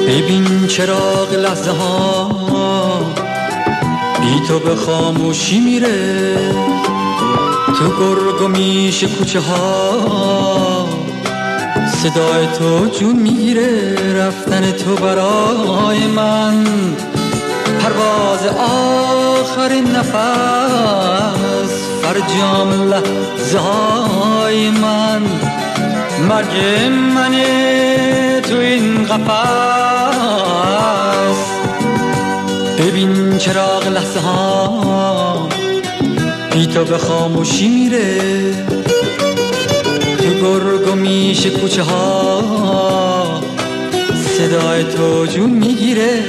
ببین چراغ لحظه ها بی تو به خاموشی میره، تو گرگ و میش کوچه ها صدای تو جون میگیره. رفتن تو برای من پرواز آخرین نفس، فرجام لحظه های من مرگ منه تو این قفس. ببین چراغ لحظه ها بی تو به خاموشی میره، تو گرگ و میش کوچه ها صدای تو جون میگیره.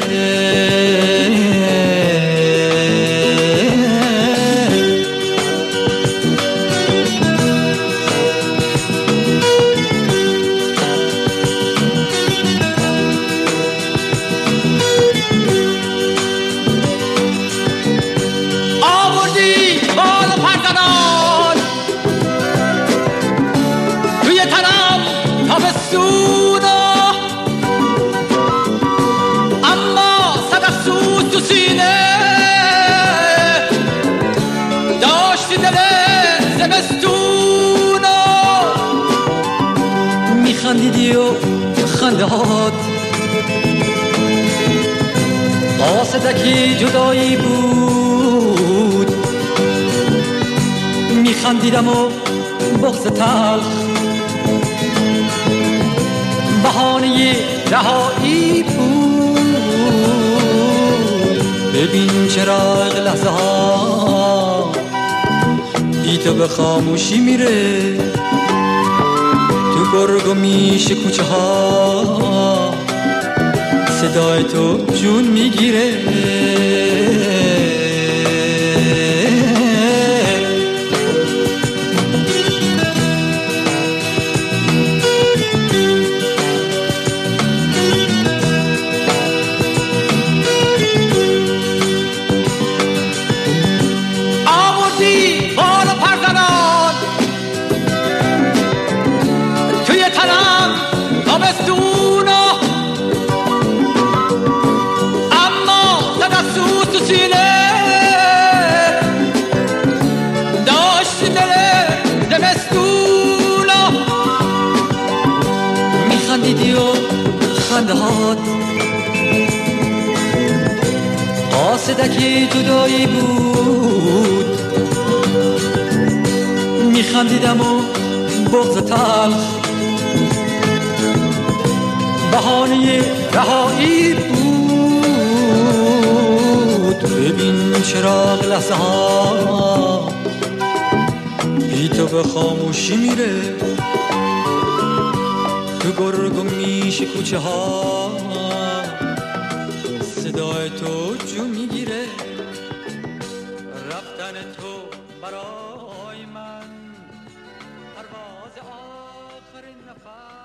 خندیدی و خنده هات قاصدکی جدایی بود، میخندیدم و بغض تلخ بهانه رهایی بود. ببین چراغ لحظه ها بی تو به خاموشی میره، تو گرگ و میش کوچه ها صدای تو جون میگیره. خندیدی و خنده هات قاصدکی جدایی بود، میخندیدم و بغض تلخ بهانه رهایی بود. ببین چراغ لحظه ها بی تو به خاموشی میره، تو گرگ و میش کوچه ها صدای تو جون میگیره. رفتن تو برای من پرواز آخرین نفس.